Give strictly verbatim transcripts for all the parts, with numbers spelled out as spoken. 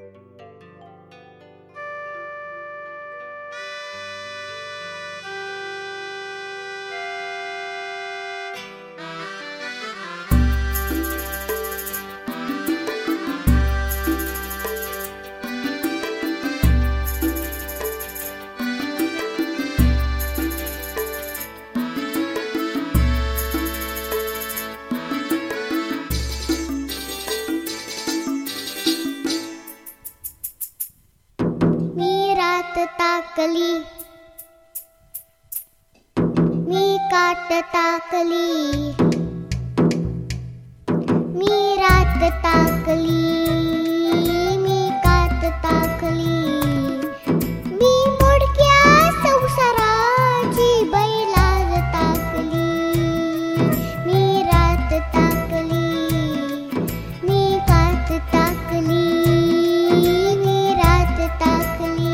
टाकली मी काट टाकली मी रात टाकली मी काट टाकली मी मोडक्या संसाराची बैलाज टाकली मी रात टाकली मी काट टाकली मी रात टाकली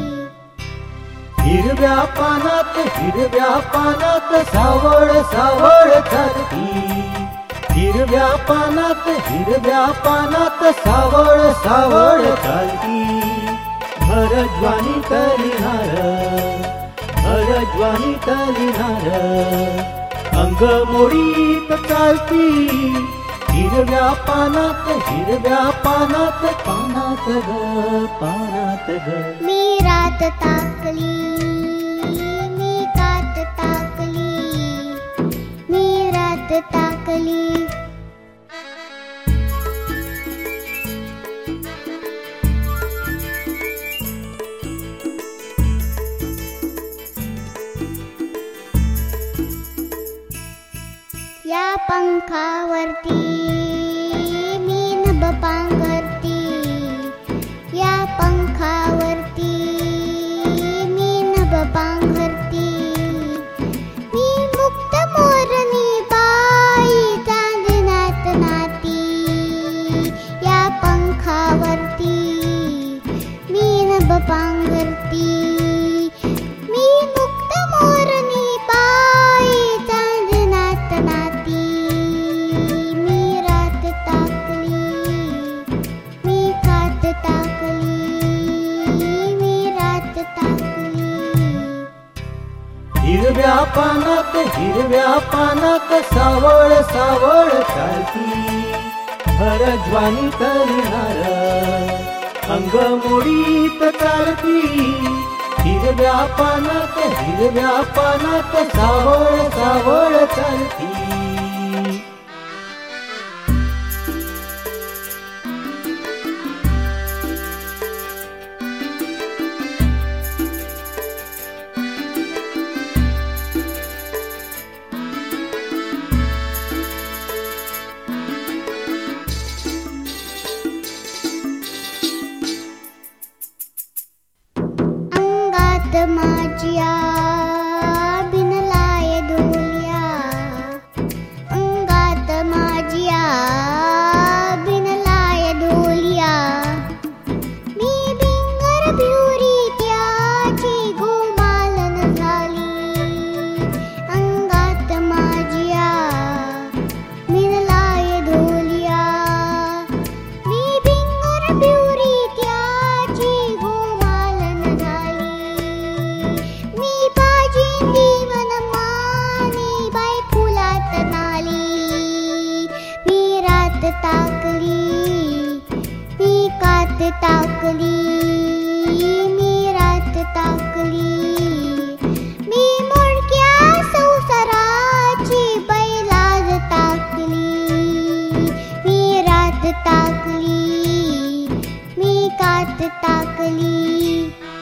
हिरव्या पानात हिरव्या पानात सावळ सावळ चालती हिरव्या पानात हिरव्या पानात सावळ सावळ चालती भरज्वानी तलिनार भरज्वानी तलिनार अंग मोडीत चालती हिरव्या पानात हिरव्या पानात पानात ग पानात ग मी रात टाकली मी काट टाकली मी रात टाकली या पंखावरती मी नभ पांघरती या पंखावरती मी नभ पांघरती मी मुक्त मोरणी बाई चांदण्यात नाती या पंखावरती मी नभ पांघरती मी मुक्त मोरणी बाई चांदण्यात नाती मी रात टाकली मी काट टाकली मी रात टाकली हिरव्या पानात हिरव्या पानात सावळ सावळ चालती भरज्वानी तलिनार अंग मोडीत चालती हिरव्या पानात हिरव्या पानात सावळ सावळ चालती अंगात माझ्या बिनलाय ढोलिया अंगात माझ्या बिनलाय ढोलिया मी भिंगर भिवरी त्याची गोमालन झाली अंगात माझ्या बिनलाय ढोलिया मी भिंगर भिवरी त्याची गोमालन झाली मी बाजिंदी वनमानी बाई फुलात नाली मी रात टाकली मी कात टाकली मी रात टाकली मी मोडक्या संसाराची बैलाज टाकली मी रात टाकली मी कात टाकली